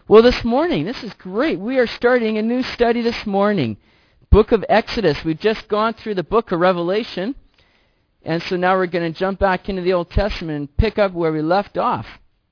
Well, this morning, this is great. We are starting a new study this morning. Book of Exodus. We've just gone through the book of Revelation. And so now we're going to jump back into the Old Testament and pick up where we left off.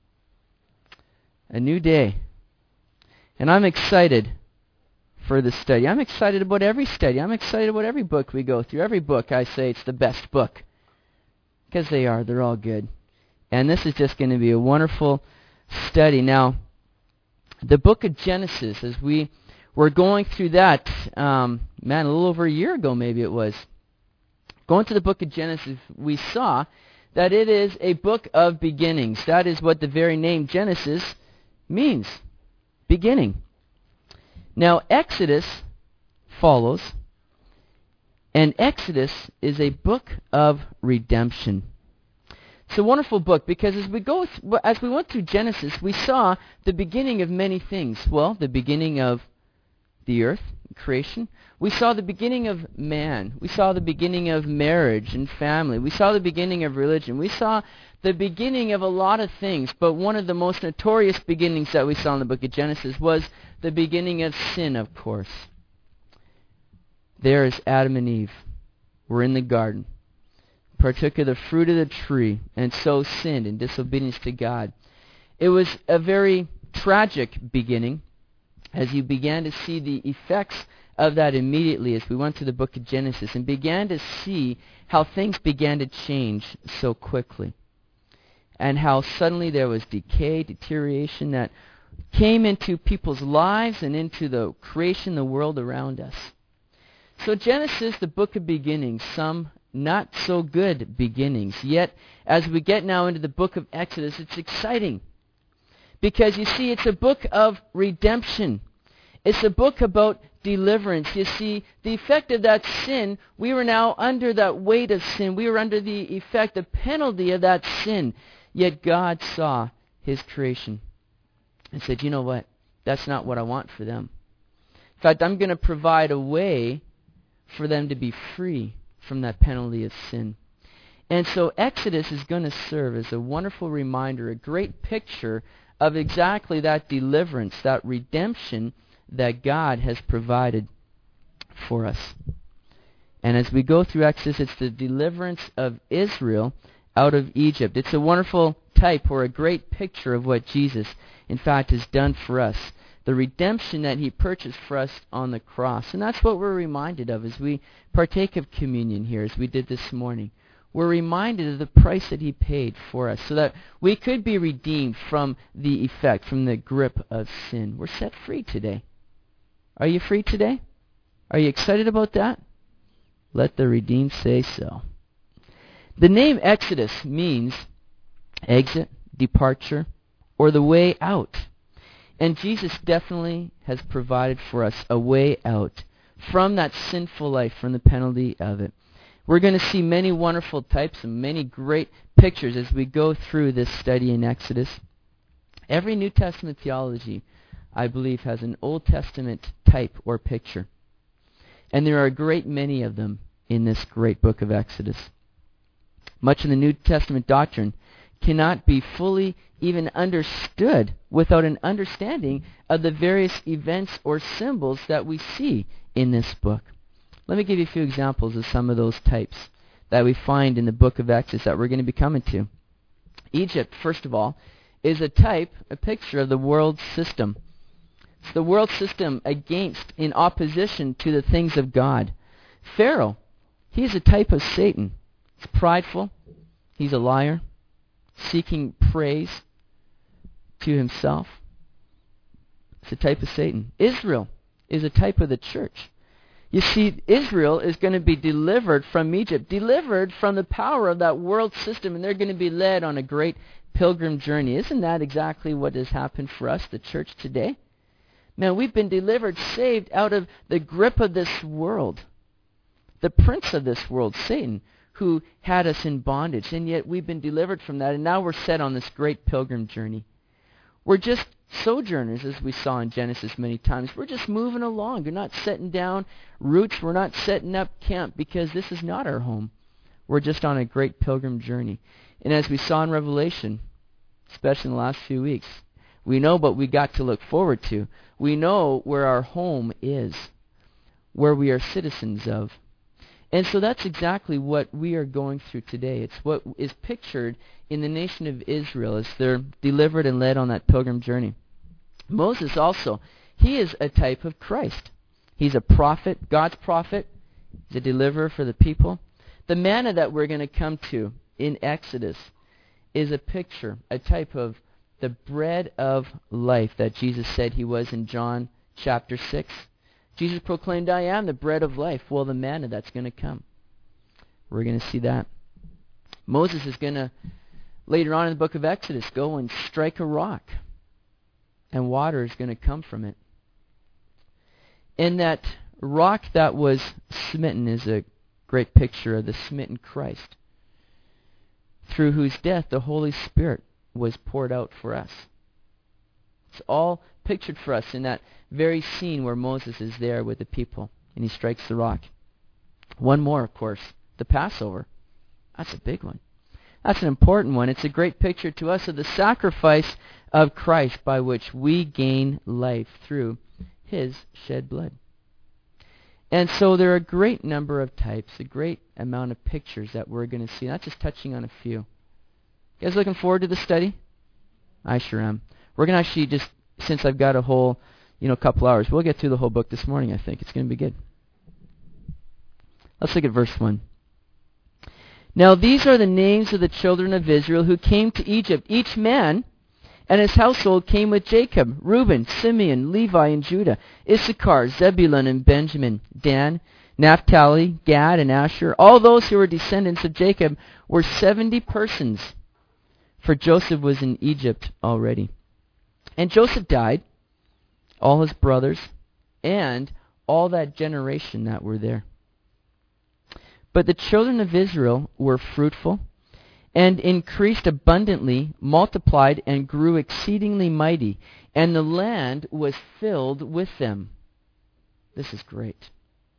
A new day. And I'm excited for this study. I'm excited about every study. I'm excited about every book we go through. Every book, I say it's the best book. Because they are. They're all good. And this is just going to be a wonderful study. Now, the book of Genesis, as we were going through that, a little over a year ago maybe it was. Going to the book of Genesis, we saw that it is a book of beginnings. That is what the very name Genesis means. Beginning. Now, Exodus follows, and Exodus is a book of redemption. It's a wonderful book because as we went through Genesis, we saw the beginning of many things. Well, the beginning of the earth, creation. We saw the beginning of man. We saw the beginning of marriage and family. We saw the beginning of religion. We saw the beginning of a lot of things, but one of the most notorious beginnings that we saw in the book of Genesis was the beginning of sin, of course. There is Adam and Eve. We're in the garden. Partook of the fruit of the tree, and so sinned in disobedience to God. It was a very tragic beginning, as you began to see the effects of that immediately as we went through the book of Genesis and began to see how things began to change so quickly, and how suddenly there was decay, deterioration that came into people's lives and into the creation, the world around us. So Genesis, the book of beginnings, some not so good beginnings. Yet, as we get now into the book of Exodus, it's exciting. Because you see, it's a book of redemption. It's a book about deliverance. You see, the effect of that sin, we were now under that weight of sin. We were under the effect, the penalty of that sin. Yet God saw His creation and said, you know what? That's not what I want for them. In fact, I'm going to provide a way for them to be free from that penalty of sin. And so Exodus is going to serve as a wonderful reminder, a great picture of exactly that deliverance, that redemption that God has provided for us. And as we go through Exodus, it's the deliverance of Israel out of Egypt. It's a wonderful type or a great picture of what Jesus, in fact, has done for us. The redemption that He purchased for us on the cross. And that's what we're reminded of as we partake of communion here, as we did this morning. We're reminded of the price that He paid for us so that we could be redeemed from the effect, from the grip of sin. We're set free today. Are you free today? Are you excited about that? Let the redeemed say so. The name Exodus means exit, departure, or the way out. And Jesus definitely has provided for us a way out from that sinful life, from the penalty of it. We're going to see many wonderful types and many great pictures as we go through this study in Exodus. Every New Testament theology, I believe, has an Old Testament type or picture. And there are a great many of them in this great book of Exodus. Much of the New Testament doctrine cannot be fully even understood without an understanding of the various events or symbols that we see in this book. Let me give you a few examples of some of those types that we find in the book of Exodus that we're going to be coming to. Egypt, first of all, is a type, a picture of the world system. It's the world system in opposition to the things of God. Pharaoh, he's a type of Satan. He's prideful. He's a liar, seeking praise to himself. It's a type of Satan. Israel is a type of the church. You see, Israel is going to be delivered from Egypt, delivered from the power of that world system, and they're going to be led on a great pilgrim journey. Isn't that exactly what has happened for us, the church today? Man, we've been delivered, saved out of the grip of this world. The prince of this world, Satan, who had us in bondage, and yet we've been delivered from that, and now we're set on this great pilgrim journey. We're just sojourners, as we saw in Genesis many times. We're just moving along. We're not setting down roots. We're not setting up camp because this is not our home. We're just on a great pilgrim journey. And as we saw in Revelation, especially in the last few weeks, We know what we got to look forward to. We know where our home is, where we are citizens of. And so that's exactly what we are going through today. It's what is pictured in the nation of Israel as they're delivered and led on that pilgrim journey. Moses also, he is a type of Christ. He's a prophet, God's prophet. He's a deliverer for the people. The manna that we're going to come to in Exodus is a picture, a type of the bread of life that Jesus said he was in John chapter 6. Jesus proclaimed, I am the bread of life. Well, the manna that's going to come. We're going to see that. Moses is going to, later on in the book of Exodus, go and strike a rock. And water is going to come from it. And that rock that was smitten is a great picture of the smitten Christ, through whose death the Holy Spirit was poured out for us. It's all pictured for us in that very scene where Moses is there with the people and he strikes the rock. One more, of course, the Passover. That's a big one. That's an important one. It's a great picture to us of the sacrifice of Christ by which we gain life through his shed blood. And so there are a great number of types, a great amount of pictures that we're going to see, not just touching on a few. You guys looking forward to the study? I sure am. We're going to actually just, since I've got a whole, couple hours, we'll get through the whole book this morning, I think. It's going to be good. Let's look at verse 1. Now these are the names of the children of Israel who came to Egypt. Each man and his household came with Jacob: Reuben, Simeon, Levi, and Judah; Issachar, Zebulun, and Benjamin; Dan, Naphtali, Gad, and Asher. All those who were descendants of Jacob were 70 persons, for Joseph was in Egypt already. And Joseph died, all his brothers, and all that generation that were there. But the children of Israel were fruitful and increased abundantly, multiplied, and grew exceedingly mighty, and the land was filled with them. This is great.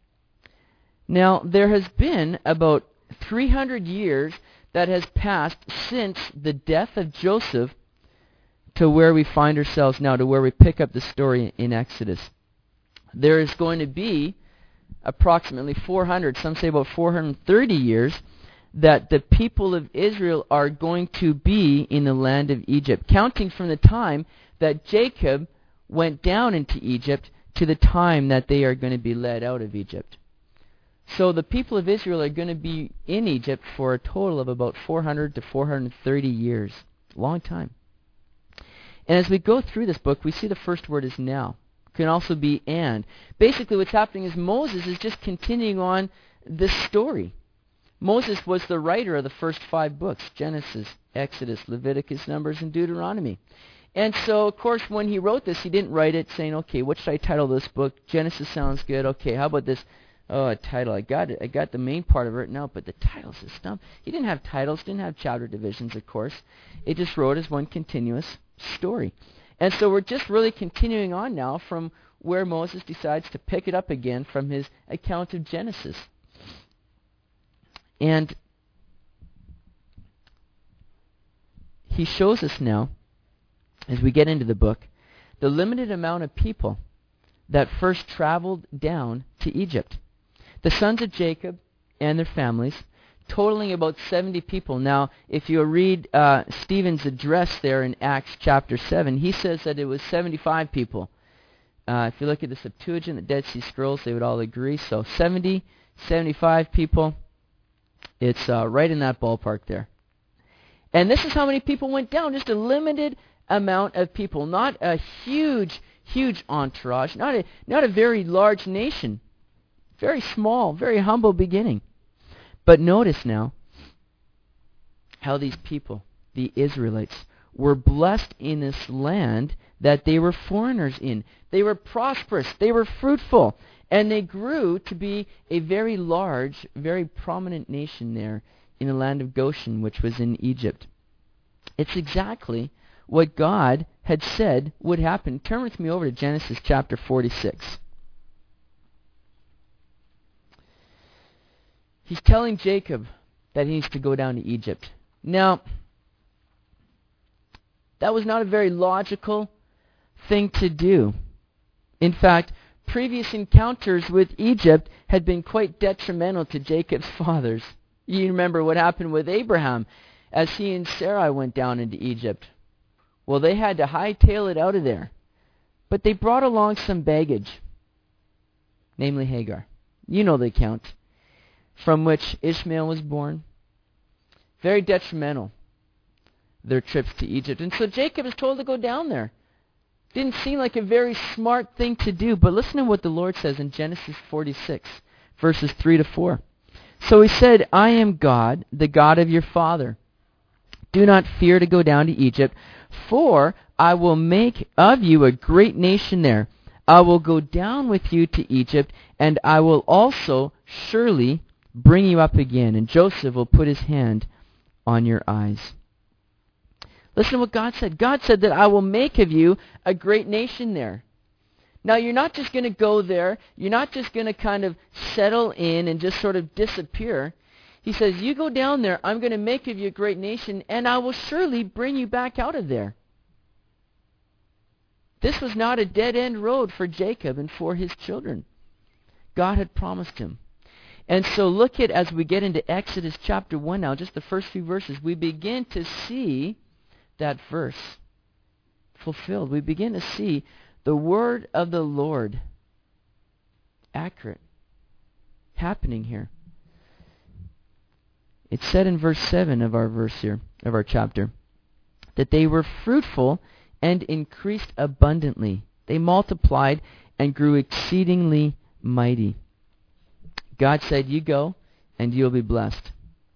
Now, there has been about 300 years that has passed since the death of Joseph to where we find ourselves now, to where we pick up the story in Exodus. There is going to be approximately 400, some say about 430 years, that the people of Israel are going to be in the land of Egypt, counting from the time that Jacob went down into Egypt to the time that they are going to be led out of Egypt. So the people of Israel are going to be in Egypt for a total of about 400 to 430 years. Long time. And as we go through this book, we see the first word is now. Can also be and. Basically what's happening is Moses is just continuing on this story. Moses was the writer of the first 5 books: Genesis, Exodus, Leviticus, Numbers, and Deuteronomy. And so, of course, when he wrote this, he didn't write it saying, okay, what should I title this book? Genesis sounds good. Okay, how about this? Oh, a title. I got it. I got the main part of it written out, but the titles is stuff. He didn't have titles, didn't have chapter divisions, of course. It just wrote as one continuous story. And so we're just really continuing on now from where Moses decides to pick it up again from his account of Genesis. And he shows us now, as we get into the book, the limited amount of people that first traveled down to Egypt. The sons of Jacob and their families, totaling about 70 people. Now, if you read Stephen's address there in Acts chapter 7, he says that it was 75 people. If you look at the Septuagint, the Dead Sea Scrolls, they would all agree. So 70, 75 people. It's right in that ballpark there. And this is how many people went down. Just a limited amount of people. Not a huge entourage. Not a very large nation. Very small, very humble beginning. But notice now how these people, the Israelites, were blessed in this land that they were foreigners in. They were prosperous. They were fruitful. And they grew to be a very large, very prominent nation there in the land of Goshen, which was in Egypt. It's exactly what God had said would happen. Turn with me over to Genesis chapter 46. He's telling Jacob that he needs to go down to Egypt. Now, that was not a very logical thing to do. In fact, previous encounters with Egypt had been quite detrimental to Jacob's fathers. You remember what happened with Abraham as he and Sarai went down into Egypt. Well, they had to hightail it out of there. But they brought along some baggage, namely Hagar. You know the account, from which Ishmael was born. Very detrimental, their trips to Egypt. And so Jacob is told to go down there. Didn't seem like a very smart thing to do, but listen to what the Lord says in Genesis 46, verses 3 to 4. So he said, I am God, the God of your father. Do not fear to go down to Egypt, for I will make of you a great nation there. I will go down with you to Egypt, and I will also surely bring you up again, and Joseph will put his hand on your eyes. Listen to what God said. God said that I will make of you a great nation there. Now, you're not just going to go there. You're not just going to kind of settle in and just sort of disappear. He says, you go down there, I'm going to make of you a great nation, and I will surely bring you back out of there. This was not a dead-end road for Jacob and for his children. God had promised him. And so look at, as we get into Exodus chapter 1 now, just the first few verses, we begin to see that verse fulfilled. We begin to see the word of the Lord accurate, happening here. It said in verse 7 of our verse here, of our chapter, that they were fruitful and increased abundantly. They multiplied and grew exceedingly mighty. God said, you go and you'll be blessed.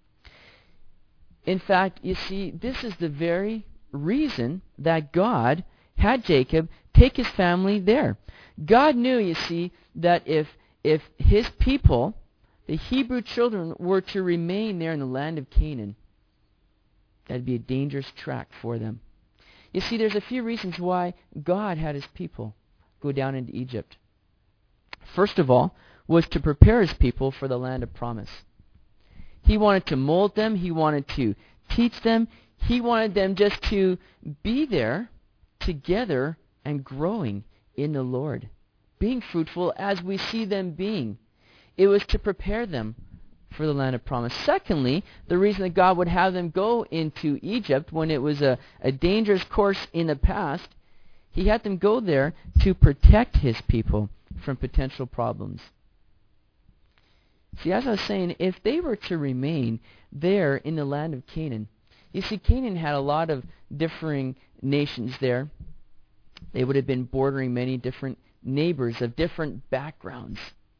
In fact, you see, this is the very reason that God had Jacob take his family there. God knew, you see, that if his people, the Hebrew children, were to remain there in the land of Canaan, that'd be a dangerous track for them. You see, there's a few reasons why God had his people go down into Egypt. First of all, was to prepare his people for the land of promise. He wanted to mold them. He wanted to teach them. He wanted them just to be there together and growing in the Lord, being fruitful as we see them being. It was to prepare them for the land of promise. Secondly, the reason that God would have them go into Egypt when it was a dangerous course in the past, he had them go there to protect his people from potential problems. See, as I was saying, if they were to remain there in the land of Canaan, you see, Canaan had a lot of differing nations there. They would have been bordering many different neighbors of different backgrounds.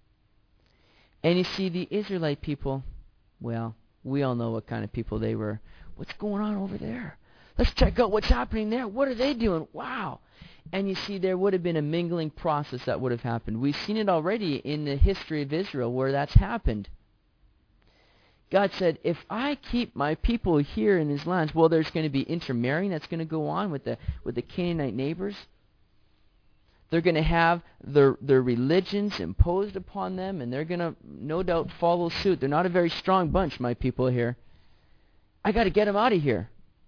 And you see, the Israelite people, well, we all know what kind of people they were. What's going on over there? Let's check out what's happening there. What are they doing? Wow. And you see, there would have been a mingling process that would have happened. We've seen it already in the history of Israel where that's happened. God said, if I keep my people here in these lands, well, there's going to be intermarrying that's going to go on with the Canaanite neighbors. They're going to have their religions imposed upon them, and they're going to no doubt follow suit. They're not a very strong bunch, my people here. I got to get them out of here.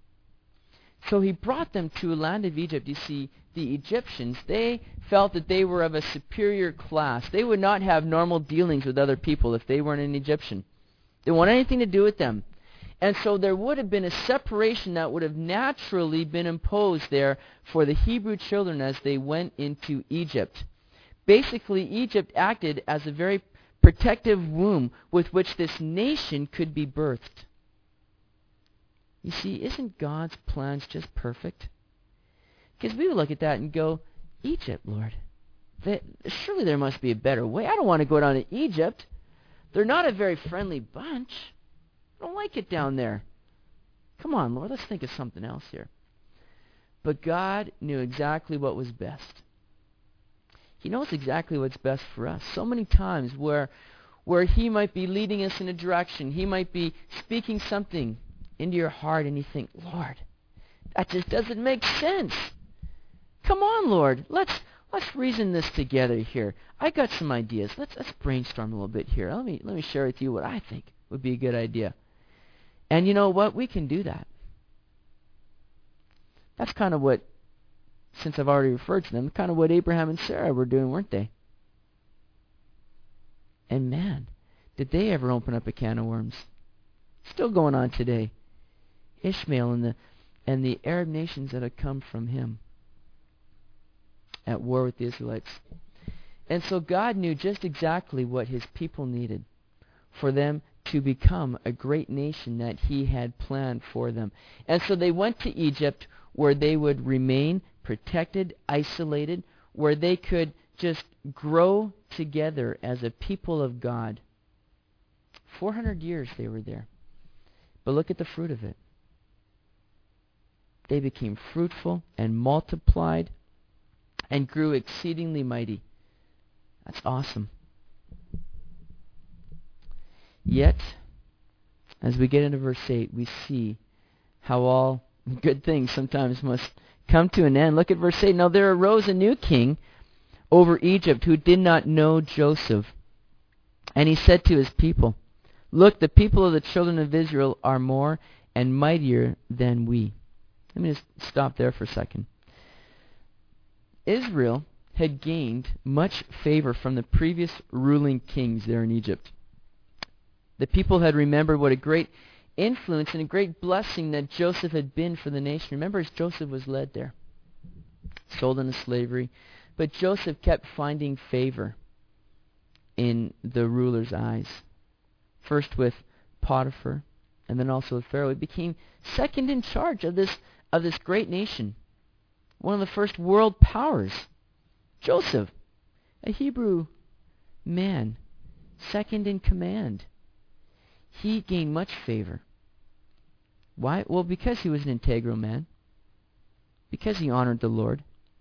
So he brought them to a land of Egypt. You see, the Egyptians, they felt that they were of a superior class. They would not have normal dealings with other people if they weren't an Egyptian. They didn't want anything to do with them. And so there would have been a separation that would have naturally been imposed there for the Hebrew children as they went into Egypt. Basically, Egypt acted as a very protective womb with which this nation could be birthed. You see, isn't God's plans just perfect? Because we would look at that and go, Egypt, Lord, surely there must be a better way. I don't want to go down to Egypt. They're not a very friendly bunch. I don't like it down there. Come on, Lord, let's think of something else here. But God knew exactly what was best. He knows exactly what's best for us. So many times where he might be leading us in a direction, he might be speaking something into your heart, and you think, Lord, that just doesn't make sense. Come on, Lord, let's reason this together here. I got some ideas. Let's brainstorm a little bit here. Let me share with you what I think would be a good idea. And you know what? We can do that. That's kind of what since I've already referred to them, kind of what Abraham and Sarah were doing, weren't they? And man, did they ever open up a can of worms. Still going on today. Ishmael and the Arab nations that have come from him at war with the Israelites. And so God knew just exactly what his people needed for them to become a great nation that he had planned for them. And so they went to Egypt, where they would remain protected, isolated, where they could just grow together as a people of God. 400 years they were there. But look at the fruit of it. They became fruitful and multiplied and grew exceedingly mighty. That's awesome. Yet, as we get into verse 8, we see how all good things sometimes must come to an end. Look at verse 8. Now there arose a new king over Egypt who did not know Joseph. And he said to his people, "Look, the people of the children of Israel are more and mightier than we." Let me just stop there for a second. Israel had gained much favor from the previous ruling kings there in Egypt. The people had remembered what a great influence and a great blessing that Joseph had been for the nation. Remember, as Joseph was led there, sold into slavery, but Joseph kept finding favor in the ruler's eyes. First with Potiphar, and then also with Pharaoh. He became second in charge of this great nation, one of the first world powers. Joseph, a Hebrew man, second in command. He gained much favor. Why? Well, because he was an integral man. Because he honored the Lord.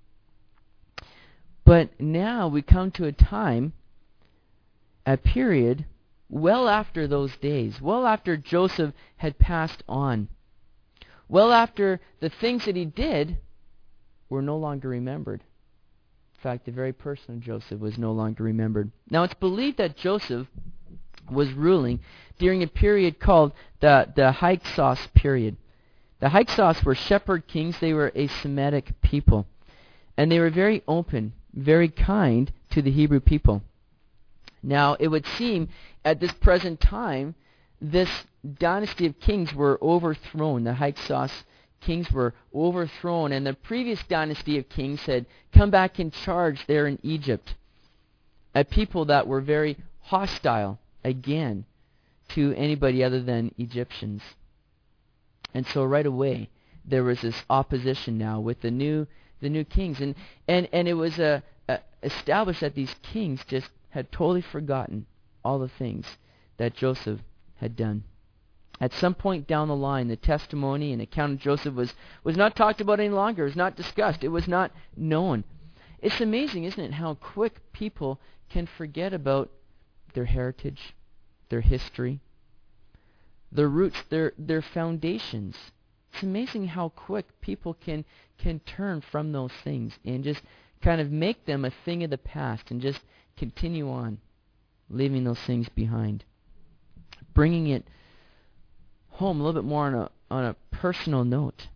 But now we come to a time, a period, well after those days, well after Joseph had passed on, well after the things that he did were no longer remembered. In fact, the very person of Joseph was no longer remembered. Now, it's believed that Joseph was ruling during a period called the Hyksos period. The Hyksos were shepherd kings. They were a Semitic people. And they were very open, very kind to the Hebrew people. Now, it would seem at this present time, this dynasty of kings were overthrown. The Hyksos kings were overthrown, and the previous dynasty of kings had come back in charge there in Egypt. A people that were very hostile, again, to anybody other than Egyptians. And so right away, there was this opposition now with the new kings. And it was established that these kings just had totally forgotten all the things that Joseph had done. At some point down the line, the testimony and account of Joseph was not talked about any longer. It was not discussed. It was not known. It's amazing, isn't it, how quick people can forget about their heritage, their history, their roots, their foundations. It's amazing how quick people can turn from those things and just kind of make them a thing of the past and just continue on, leaving those things behind. Bringing it home a little bit more on a personal note.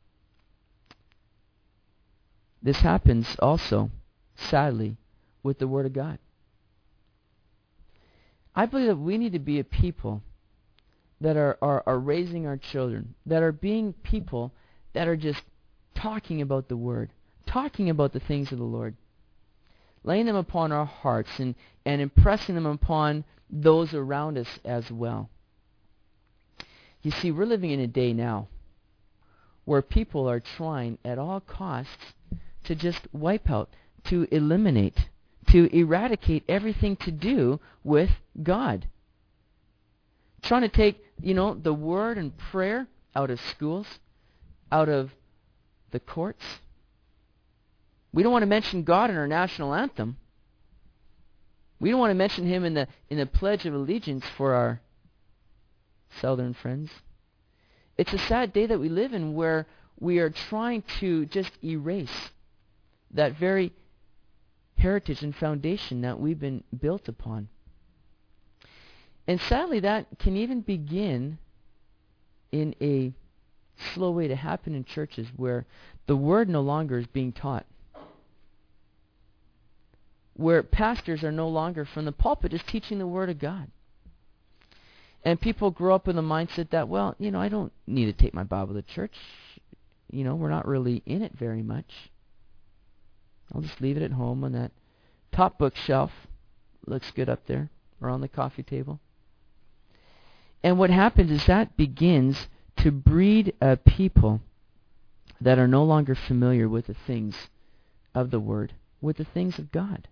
This happens also, sadly, with the Word of God. I believe that we need to be a people that are raising our children, that are being people that are just talking about the Word, talking about the things of the Lord, laying them upon our hearts and impressing them upon those around us as well. You see, we're living in a day now where people are trying at all costs to just wipe out, to eliminate, to eradicate everything to do with God. Trying to take, the Word and prayer out of schools, out of the courts. We don't want to mention God in our national anthem. We don't want to mention Him in the Pledge of Allegiance for our Southern friends. It's a sad day that we live in where we are trying to just erase that very heritage and foundation that we've been built upon. And sadly, that can even begin in a slow way to happen in churches where the Word no longer is being taught. Where pastors are no longer from the pulpit just teaching the Word of God. And people grow up with the mindset that, well, I don't need to take my Bible to church. We're not really in it very much. I'll just leave it at home on that top bookshelf. Looks good up there, or on the coffee table. And what happens is that begins to breed a people that are no longer familiar with the things of the Word, with the things of God.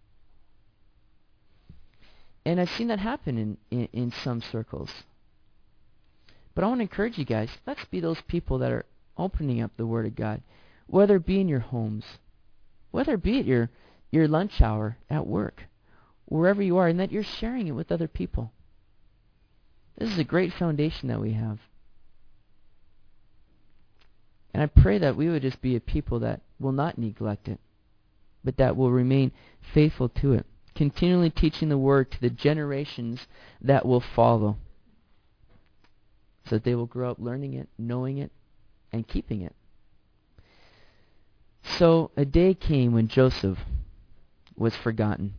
And I've seen that happen in some circles. But I want to encourage you guys, let's be those people that are opening up the Word of God, whether it be in your homes, whether it be at your lunch hour at work, wherever you are, and that you're sharing it with other people. This is a great foundation that we have. And I pray that we would just be a people that will not neglect it, but that will remain faithful to it, continually teaching the Word to the generations that will follow, so that they will grow up learning it, knowing it, and keeping it. So a day came when Joseph was forgotten.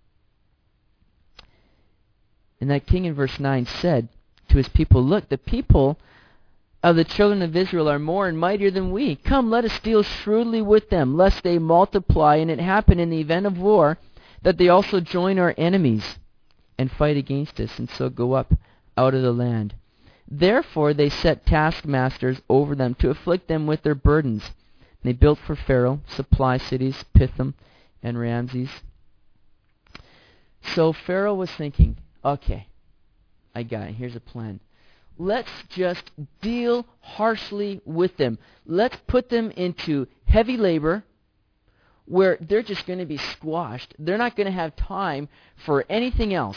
And that king in verse 9 said to his people, "Look, the people of the children of Israel are more and mightier than we. Come, let us deal shrewdly with them, lest they multiply, and it happen in the event of war, that they also join our enemies and fight against us, and so go up out of the land." Therefore they set taskmasters over them to afflict them with their burdens. And they built for Pharaoh supply cities, Pithom and Ramses. So Pharaoh was thinking, okay, I got it. Here's a plan. Let's just deal harshly with them. Let's put them into heavy labor where they're just going to be squashed. They're not going to have time for anything else.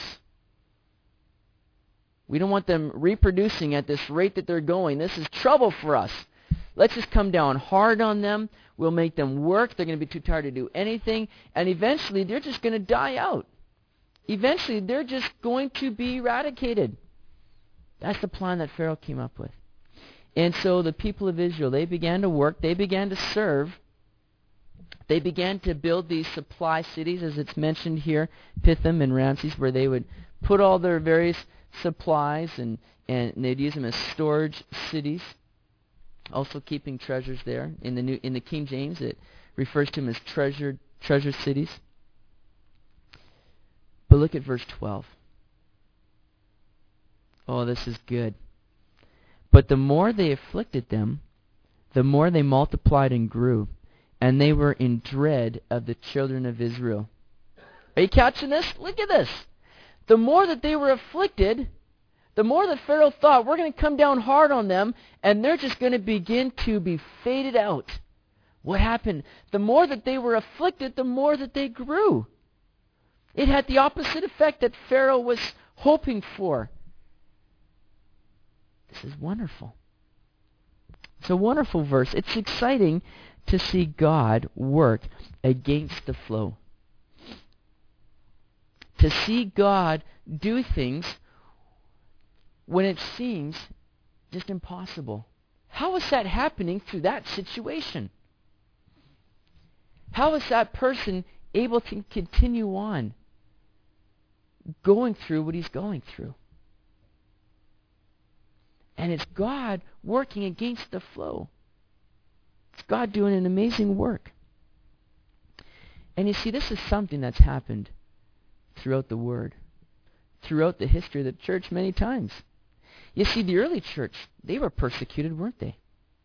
We don't want them reproducing at this rate that they're going. This is trouble for us. Let's just come down hard on them. We'll make them work. They're going to be too tired to do anything. And eventually, they're just going to die out. Eventually, they're just going to be eradicated. That's the plan that Pharaoh came up with. And so the people of Israel, they began to work. They began to serve. They began to build these supply cities, as it's mentioned here, Pithom and Ramses, where they would put all their various supplies, and they'd use them as storage cities. Also keeping treasures there. In the King James, it refers to them as treasure cities. But look at verse 12. Oh, this is good. But the more they afflicted them, the more they multiplied and grew, and they were in dread of the children of Israel. Are you catching this? Look at this. The more that they were afflicted, the more that Pharaoh thought, we're going to come down hard on them, and they're just going to begin to be faded out. What happened? The more that they were afflicted, the more that they grew. It had the opposite effect that Pharaoh was hoping for. This is wonderful. It's a wonderful verse. It's exciting to see God work against the flow. To see God do things when it seems just impossible. How is that happening through that situation? How is that person able to continue on going through what he's going through? And it's God working against the flow. It's God doing an amazing work. And you see, this is something that's happened throughout the Word, throughout the history of the church many times. You see, the early church, they were persecuted, weren't they?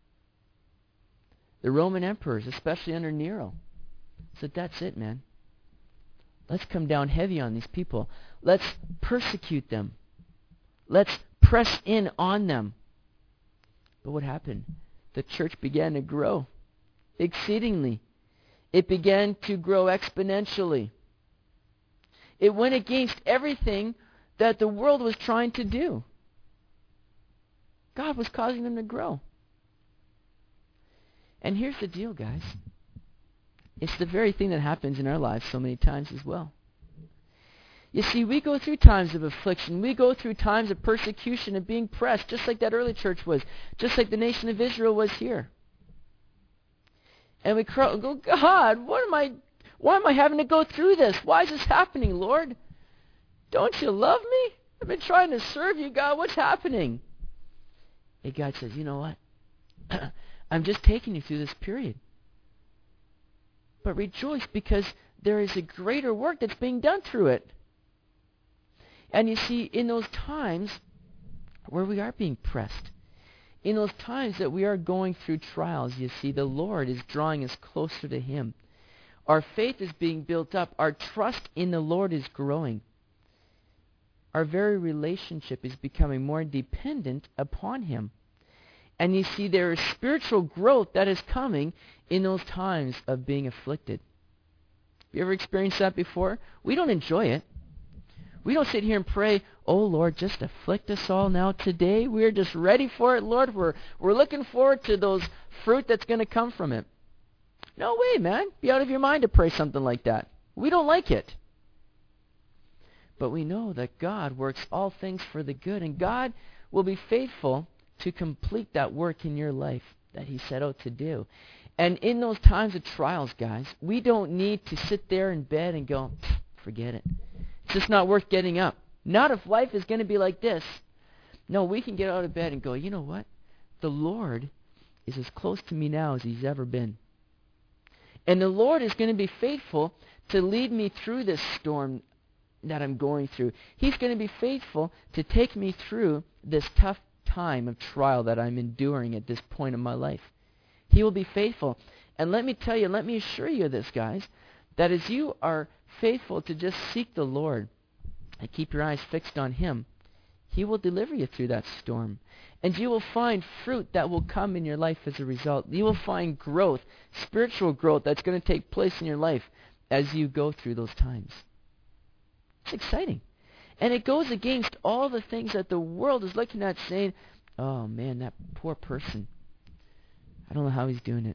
The Roman emperors, especially under Nero, said, that's it, man. Let's come down heavy on these people. Let's persecute them. Let's press in on them. But what happened? The church began to grow exceedingly. It began to grow exponentially. It went against everything that the world was trying to do. God was causing them to grow. And here's the deal, guys. It's the very thing that happens in our lives so many times as well. You see, we go through times of affliction. We go through times of persecution and being pressed, just like that early church was, just like the nation of Israel was here. And we cry, go, God, why am I having to go through this? Why is this happening, Lord? Don't you love me? I've been trying to serve you, God. What's happening? And God says, you know what? I'm just taking you through this period. But rejoice, because there is a greater work that's being done through it. And you see, in those times where we are being pressed, in those times that we are going through trials, you see, the Lord is drawing us closer to Him. Our faith is being built up. Our trust in the Lord is growing. Our very relationship is becoming more dependent upon Him. And you see, there is spiritual growth that is coming in those times of being afflicted. Have you ever experienced that before? We don't enjoy it. We don't sit here and pray, oh Lord, just afflict us all now today. We're just ready for it, Lord. We're looking forward to those fruit that's going to come from it. No way, man. Be out of your mind to pray something like that. We don't like it. But we know that God works all things for the good, and God will be faithful to complete that work in your life that He set out to do. And in those times of trials, guys, we don't need to sit there in bed and go, forget it. It's just not worth getting up. Not if life is going to be like this. No, we can get out of bed and go, you know what? The Lord is as close to me now as He's ever been. And the Lord is going to be faithful to lead me through this storm that I'm going through. He's going to be faithful to take me through this tough time of trial that I'm enduring at this point in my life. He will be faithful. And let me tell you, let me assure you of this, guys, that as you are faithful to just seek the Lord and keep your eyes fixed on Him, He will deliver you through that storm. And you will find fruit that will come in your life as a result. You will find growth, spiritual growth that's going to take place in your life as you go through those times. It's exciting. And it goes against all the things that the world is looking at saying, oh man, that poor person. I don't know how he's doing it.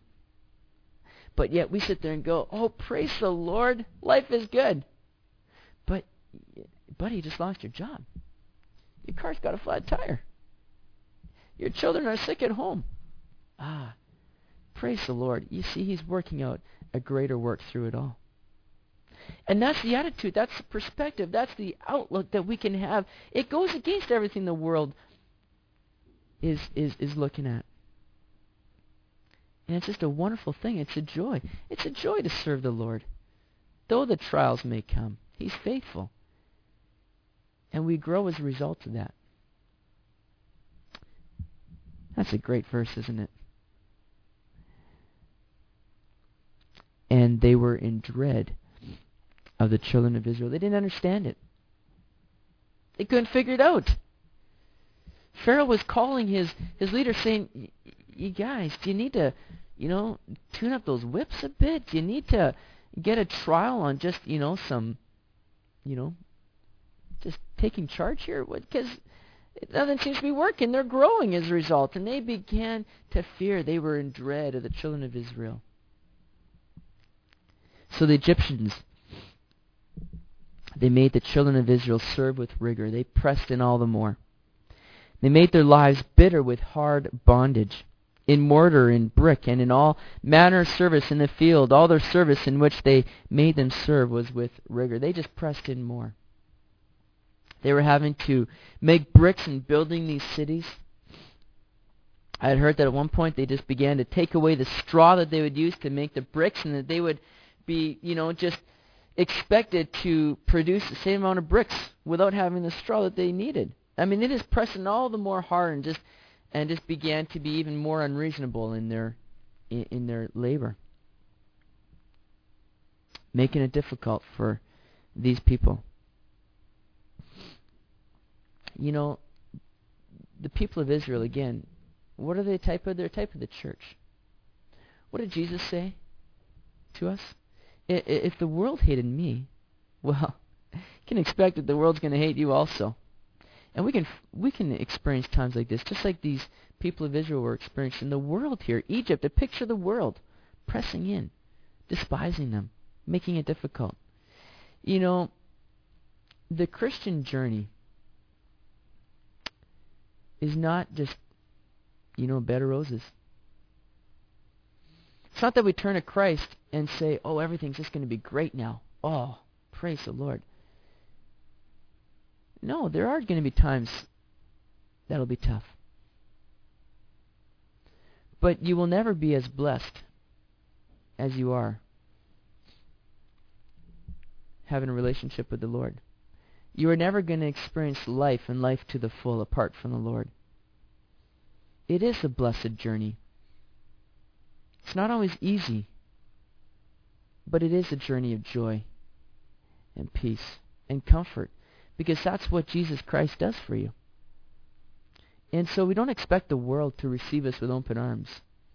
But yet we sit there and go, oh, praise the Lord, life is good. But, buddy, you just lost your job. Your car's got a flat tire. Your children are sick at home. Praise the Lord. You see, He's working out a greater work through it all. And that's the attitude, that's the perspective, that's the outlook that we can have. It goes against everything the world is looking at. And it's just a wonderful thing. It's a joy. It's a joy to serve the Lord. Though the trials may come, He's faithful. And we grow as a result of that. That's a great verse, isn't it? And they were in dread of the children of Israel. They didn't understand it. They couldn't figure it out. Pharaoh was calling his leaders saying, you guys, do you need to, tune up those whips a bit? Do you need to get a trial on just, some, just taking charge here? Because nothing seems to be working. They're growing as a result. And they began to fear. They were in dread of the children of Israel. So the Egyptians, they made the children of Israel serve with rigor. They pressed in all the more. They made their lives bitter with hard bondage, in mortar, in brick, and in all manner of service in the field. All their service in which they made them serve was with rigor. They just pressed in more. They were having to make bricks and building these cities. I had heard that at one point they just began to take away the straw that they would use to make the bricks, and that they would be, just expected to produce the same amount of bricks without having the straw that they needed. I mean, they just pressed in all the more hard and just began to be even more unreasonable in their labor, making it difficult for these people. The people of Israel, again, what are they type of? They're a type of the church. What did Jesus say to us? If the world hated me, well, you can expect that the world's going to hate you also. And we can experience times like this, just like these people of Israel were experiencing. The world here, Egypt, a picture of the world, pressing in, despising them, making it difficult. The Christian journey is not just, a bed of roses. not that we turn to Christ and say, oh, everything's just going to be great now. Oh, praise the Lord. No, there are going to be times that'll be tough. But you will never be as blessed as you are having a relationship with the Lord. You are never going to experience life and life to the full apart from the Lord. It is a blessed journey. It's not always easy, but it is a journey of joy and peace and comfort, because that's what Jesus Christ does for you. And so we don't expect the world to receive us with open arms.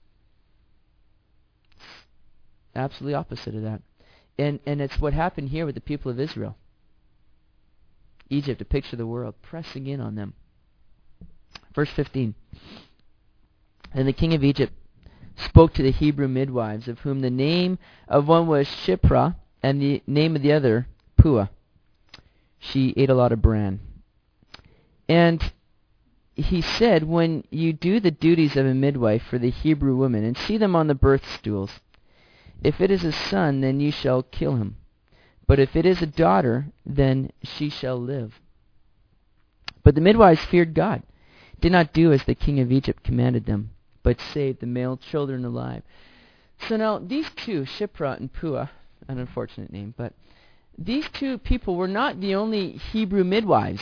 It's absolutely opposite of that. And it's what happened here with the people of Israel. Egypt, a picture of the world, pressing in on them. Verse 15. And the king of Egypt spoke to the Hebrew midwives, of whom the name of one was Shiphrah, and the name of the other Puah. She ate a lot of bran. And he said, when you do the duties of a midwife for the Hebrew women, and see them on the birth stools, if it is a son, then you shall kill him. But if it is a daughter, then she shall live. But the midwives feared God, did not do as the king of Egypt commanded them, but saved the male children alive. So now, these two, Shiphrah and Puah, an unfortunate name, but these two people were not the only Hebrew midwives.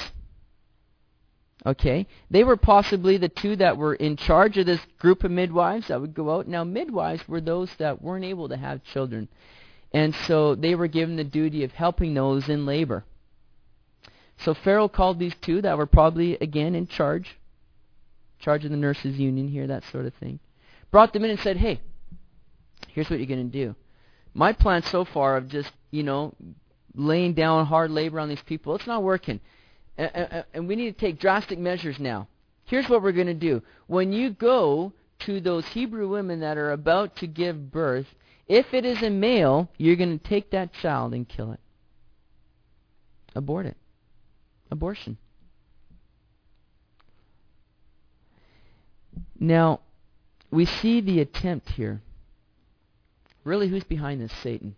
Okay? They were possibly the two that were in charge of this group of midwives that would go out. Now, midwives were those that weren't able to have children. And so they were given the duty of helping those in labor. So Pharaoh called these two that were probably, again, in charge of the nurses' union here, that sort of thing. Brought them in and said, hey, here's what you're going to do. My plan so far of just, laying down hard labor on these people, it's not working. And we need to take drastic measures now. Here's what we're going to do. When you go to those Hebrew women that are about to give birth, if it is a male, you're going to take that child and kill it. Abort it. Abortion. Now, we see the attempt here. Really, who's behind this? Satan.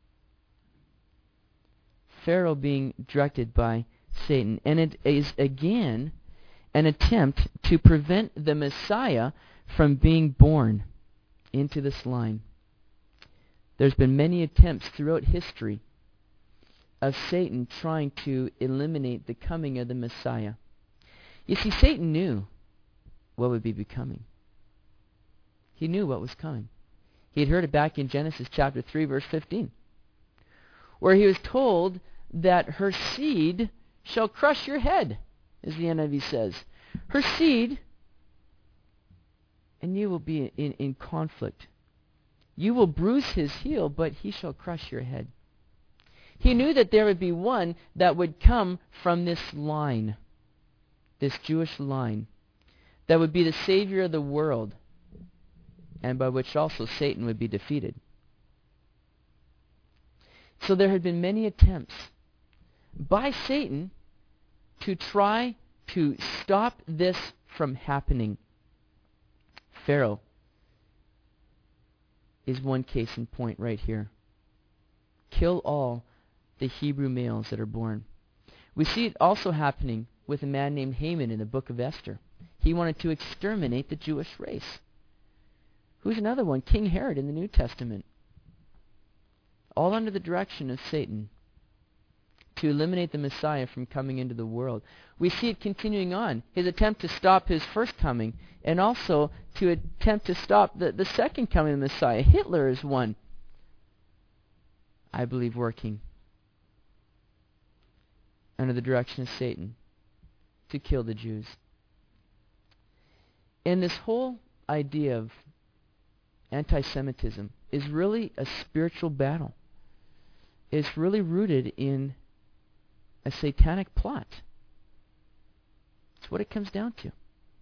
Pharaoh being directed by Satan. And it is, again, an attempt to prevent the Messiah from being born into this line. There's been many attempts throughout history of Satan trying to eliminate the coming of the Messiah. You see, Satan knew what would be becoming. He knew what was coming. He had heard it back in Genesis chapter 3, verse 15, where he was told that her seed shall crush your head, as the NIV says. Her seed, and you will be in conflict. You will bruise his heel, but he shall crush your head. He knew that there would be one that would come from this line, this Jewish line, that would be the Savior of the world, and by which also Satan would be defeated. So there had been many attempts by Satan to try to stop this from happening. Pharaoh is one case in point right here. Kill all the Hebrew males that are born. We see it also happening with a man named Haman in the book of Esther. He wanted to exterminate the Jewish race. Who's another one? King Herod in the New Testament. All under the direction of Satan to eliminate the Messiah from coming into the world. We see it continuing on. His attempt to stop his first coming, and also to attempt to stop the second coming of the Messiah. Hitler is one, I believe, working under the direction of Satan to kill the Jews. And this whole idea of anti-Semitism is really a spiritual battle. It's really rooted in a satanic plot. It's what it comes down to.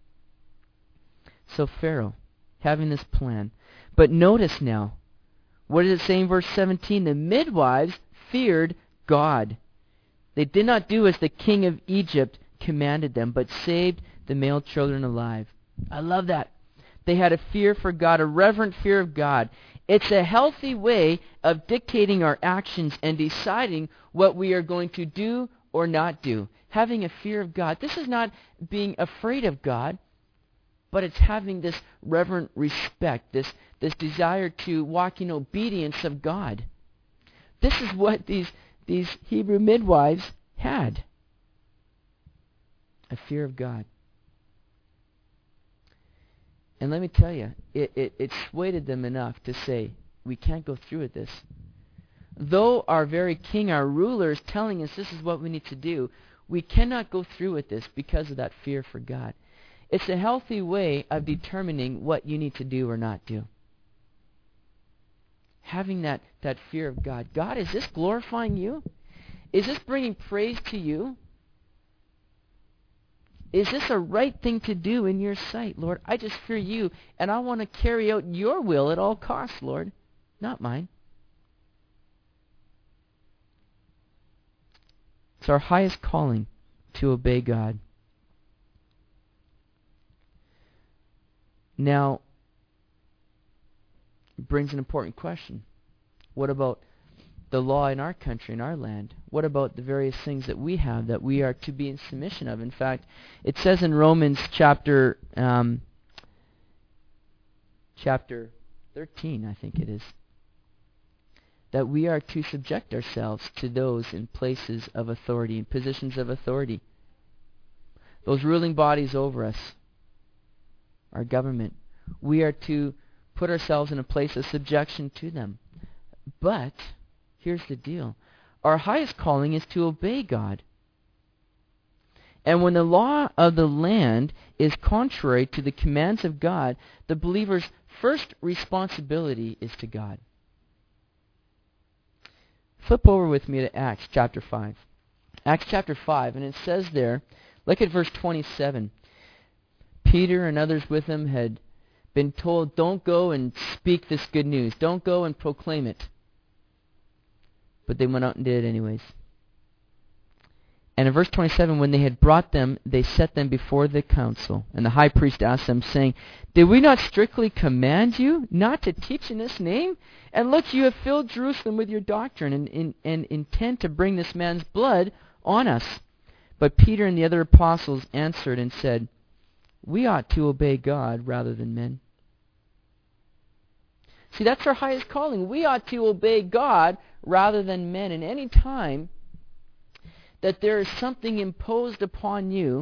So Pharaoh, having this plan. But notice now, what does it say in verse 17? The midwives feared God. They did not do as the king of Egypt commanded them, but saved the male children alive. I love that. They had a fear for God, a reverent fear of God. It's a healthy way of dictating our actions and deciding what we are going to do or not do. Having a fear of God. This is not being afraid of God, but it's having this reverent respect, this desire to walk in obedience of God. This is what these Hebrew midwives had. A fear of God. And let me tell you, it swayed them enough to say, we can't go through with this. Though our very king, our ruler, is telling us this is what we need to do, we cannot go through with this because of that fear for God. It's a healthy way of determining what you need to do or not do. Having that fear of God. God, is this glorifying you? Is this bringing praise to you? Is this a right thing to do in your sight, Lord? I just fear you, and I want to carry out your will at all costs, Lord, not mine. It's our highest calling to obey God. Now, it brings an important question. What about the law in our country, in our land? What about the various things that we have that we are to be in submission of? In fact, it says in Romans chapter 13, I think it is, that we are to subject ourselves to those in places of authority, in positions of authority. Those ruling bodies over us, our government. We are to put ourselves in a place of subjection to them. But here's the deal. Our highest calling is to obey God. And when the law of the land is contrary to the commands of God, the believer's first responsibility is to God. Flip over with me to Acts chapter 5. Acts chapter 5, and it says there, look at verse 27. Peter and others with him had been told, don't go and speak this good news. Don't go and proclaim it. But they went out and did it anyways. And in verse 27, when they had brought them, they set them before the council. And the high priest asked them, saying, did we not strictly command you not to teach in this name? And look, you have filled Jerusalem with your doctrine and intend to bring this man's blood on us. But Peter and the other apostles answered and said, we ought to obey God rather than men. See, that's our highest calling. We ought to obey God rather than men. And any time that there is something imposed upon you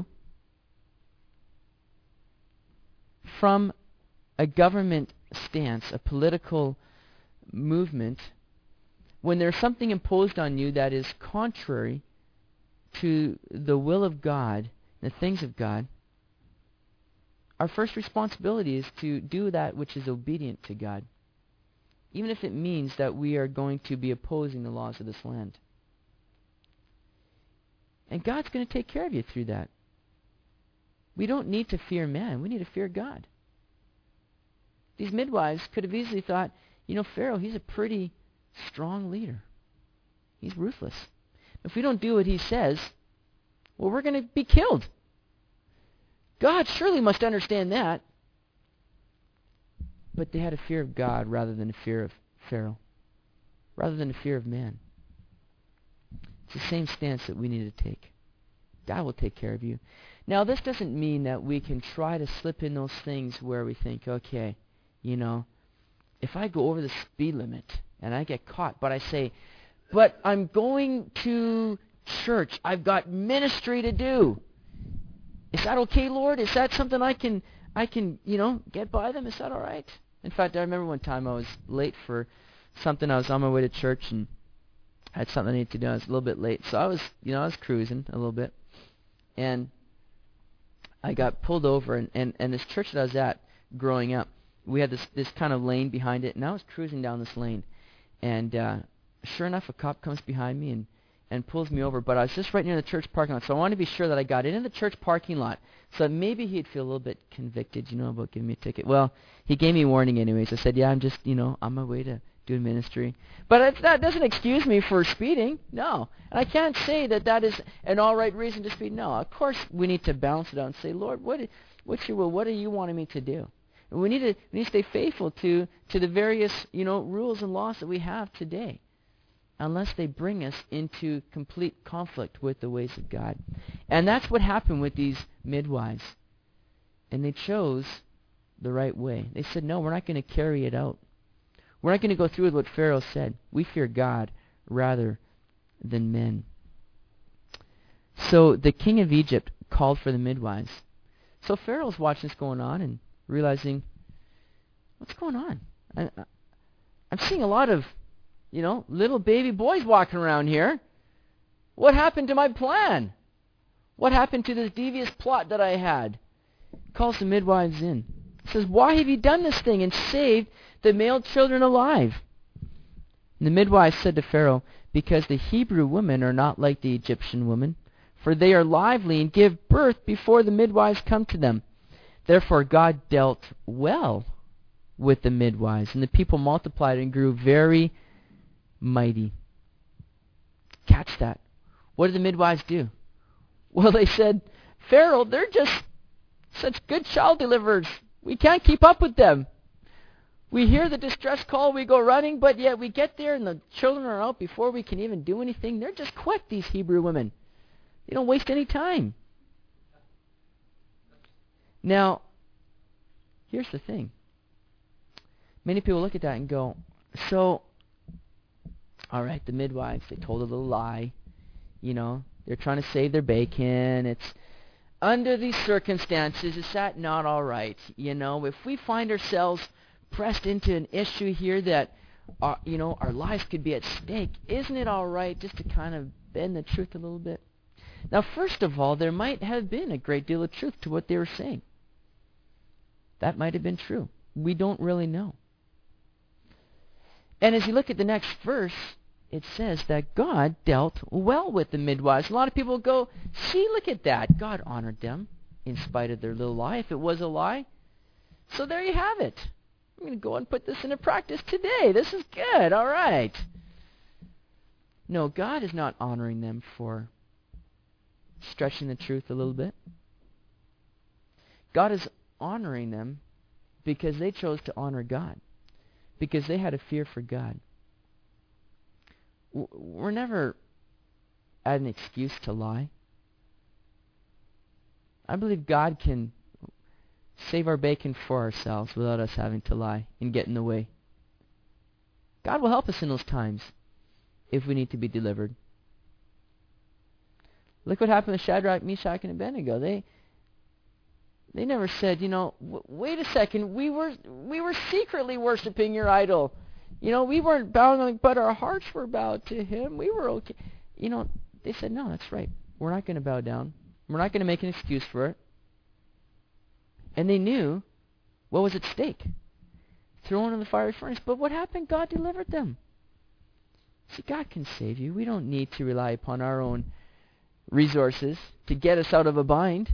from a government stance, a political movement, when there's something imposed on you that is contrary to the will of God, the things of God, our first responsibility is to do that which is obedient to God, even if it means that we are going to be opposing the laws of this land. And God's going to take care of you through that. We don't need to fear man. We need to fear God. These midwives could have easily thought, Pharaoh, he's a pretty strong leader. He's ruthless. If we don't do what he says, well, we're going to be killed. God surely must understand that. But they had a fear of God rather than a fear of Pharaoh, rather than a fear of man. It's the same stance that we need to take. God will take care of you. Now, this doesn't mean that we can try to slip in those things where we think, okay, if I go over the speed limit and I get caught, but I say, but I'm going to church. I've got ministry to do. Is that okay, Lord? Is that something I can get by them? Is that all right? In fact, I remember one time I was late for something. I was on my way to church and I had something I needed to do. I was a little bit late. So I was cruising a little bit. And I got pulled over. And this church that I was at growing up, we had this kind of lane behind it. And I was cruising down this lane. And sure enough, a cop comes behind me and pulls me over. But I was just right near the church parking lot. So I wanted to be sure that I got into the church parking lot. So that maybe he'd feel a little bit convicted, about giving me a ticket. Well, he gave me a warning anyways. I said, yeah, I'm just, on my way to doing ministry. But that doesn't excuse me for speeding. No. And I can't say that is an all right reason to speed. No. Of course, we need to balance it out and say, Lord, what's your will? What are you wanting me to do? We need to stay faithful to the various, rules and laws that we have today, unless they bring us into complete conflict with the ways of God. And that's what happened with these midwives. And they chose the right way. They said, no, we're not going to carry it out. We're not going to go through with what Pharaoh said. We fear God rather than men. So the king of Egypt called for the midwives. So Pharaoh's watching this going on and realizing, what's going on? I'm seeing a lot of, little baby boys walking around here. What happened to my plan? What happened to this devious plot that I had? Calls the midwives in. Says, why have you done this thing and saved the male children alive? And the midwives said to Pharaoh, because the Hebrew women are not like the Egyptian women, for they are lively and give birth before the midwives come to them. Therefore God dealt well with the midwives, and the people multiplied and grew very mighty. Catch that. What did the midwives do? Well, they said, Pharaoh, they're just such good child deliverers. We can't keep up with them. We hear the distress call, we go running, but yet we get there and the children are out before we can even do anything. They're just quick, these Hebrew women. They don't waste any time. Now, here's the thing. Many people look at that and go, so, all right, the midwives, they told a little lie. They're trying to save their bacon. It's under these circumstances, is that not all right? If we find ourselves pressed into an issue here that, our lives could be at stake, isn't it all right just to kind of bend the truth a little bit? Now, first of all, there might have been a great deal of truth to what they were saying. That might have been true. We don't really know. And as you look at the next verse, it says that God dealt well with the midwives. A lot of people go, see, look at that. God honored them in spite of their little lie, if it was a lie. So there you have it. I'm going to go and put this into practice today. This is good. All right. No, God is not honoring them for stretching the truth a little bit. God is honoring them because they chose to honor God, because they had a fear for God. We're never at an excuse to lie. I believe God can save our bacon for ourselves without us having to lie and get in the way. God will help us in those times if we need to be delivered. Look what happened with Shadrach, Meshach, and Abednego. They never said, wait a second, we were secretly worshiping your idol. We weren't bowing, but our hearts were bowed to him. We were okay. They said, no, that's right. We're not going to bow down. We're not going to make an excuse for it. And they knew what was at stake. Thrown in the fiery furnace. But what happened? God delivered them. See, God can save you. We don't need to rely upon our own resources to get us out of a bind.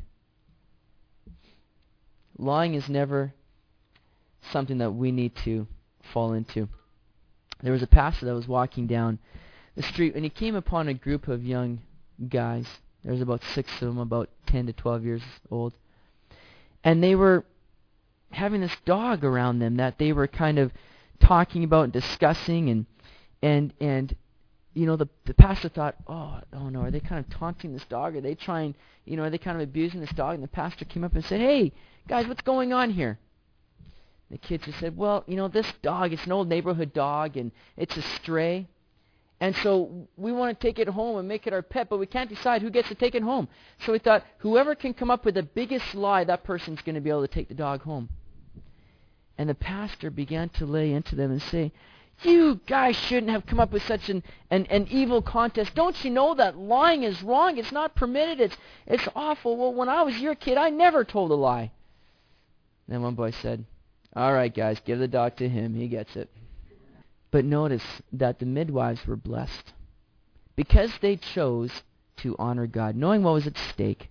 Lying is never something that we need to fall into. There was a pastor that was walking down the street, and he came upon a group of young guys. There was about 6 of them, about 10 to 12 years old. And they were having this dog around them that they were kind of talking about and discussing, and the pastor thought, oh no, are they kind of taunting this dog? Are they trying, are they kind of abusing this dog? And the pastor came up and said, hey, guys, what's going on here? The kids just said, well, this dog, it's an old neighborhood dog, and it's a stray. And so we want to take it home and make it our pet, but we can't decide who gets to take it home. So we thought, whoever can come up with the biggest lie, that person's going to be able to take the dog home. And the pastor began to lay into them and say, you guys shouldn't have come up with such an evil contest. Don't you know that lying is wrong? It's not permitted. It's awful. Well, when I was your kid, I never told a lie. And then one boy said, all right, guys, give the dog to him. He gets it. But notice that the midwives were blessed because they chose to honor God, knowing what was at stake.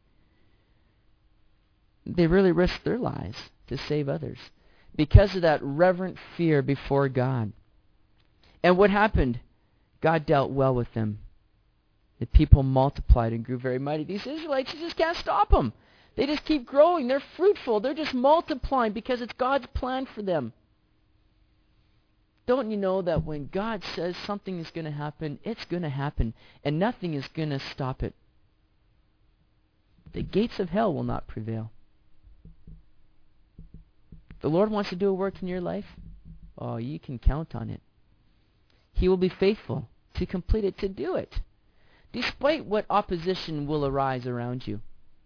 They really risked their lives to save others because of that reverent fear before God. And what happened? God dealt well with them. The people multiplied and grew very mighty. These Israelites, you just can't stop them. They just keep growing. They're fruitful. They're just multiplying because it's God's plan for them. Don't you know that when God says something is going to happen, it's going to happen, and nothing is going to stop it? The gates of hell will not prevail. The Lord wants to do a work in your life. Oh, you can count on it. He will be faithful to complete it, to do it, despite what opposition will arise around you.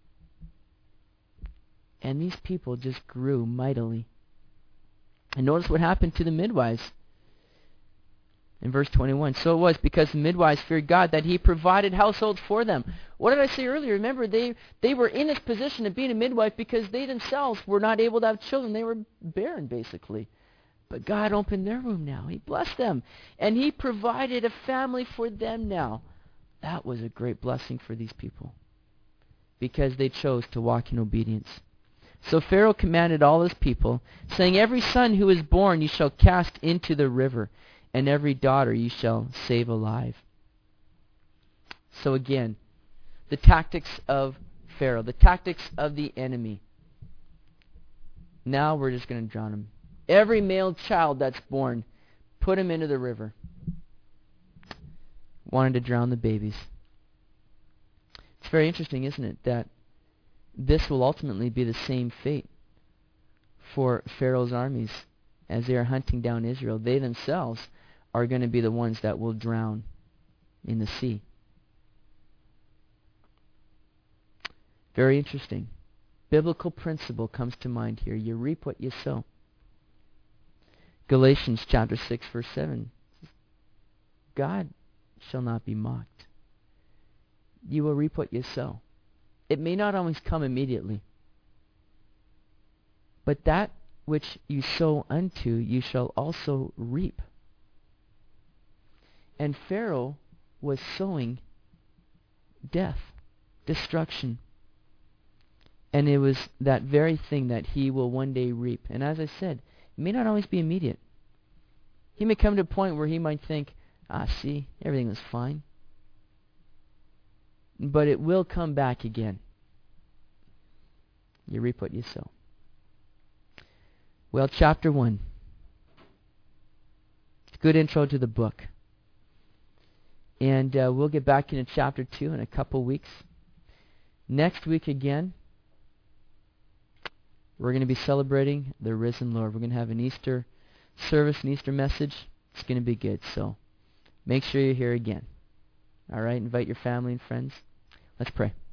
And these people just grew mightily. And notice what happened to the midwives. In verse 21, so it was because the midwives feared God that he provided households for them. What did I say earlier? Remember, they were in this position of being a midwife because they themselves were not able to have children. They were barren, basically. But God opened their womb now. He blessed them. And he provided a family for them now. That was a great blessing for these people because they chose to walk in obedience. So Pharaoh commanded all his people, saying, every son who is born you shall cast into the river, and every daughter you shall save alive. So again, the tactics of Pharaoh, the tactics of the enemy. Now we're just going to drown him. Every male child that's born, put him into the river. Wanted to drown the babies. It's very interesting, isn't it, that this will ultimately be the same fate for Pharaoh's armies as they are hunting down Israel. They themselves are going to be the ones that will drown in the sea. Very interesting. Biblical principle comes to mind here. You reap what you sow. Galatians chapter 6, verse 7. God shall not be mocked. You will reap what you sow. It may not always come immediately, but that which you sow unto, you shall also reap. And Pharaoh was sowing death, destruction. And it was that very thing that he will one day reap. And as I said, it may not always be immediate. He may come to a point where he might think, see, everything was fine. But it will come back again. You reap what you sow. Well, chapter 1. It's a good intro to the book. And we'll get back into chapter 2 in a couple weeks. Next week again, we're going to be celebrating the risen Lord. We're going to have an Easter service, an Easter message. It's going to be good. So make sure you're here again. All right? Invite your family and friends. Let's pray.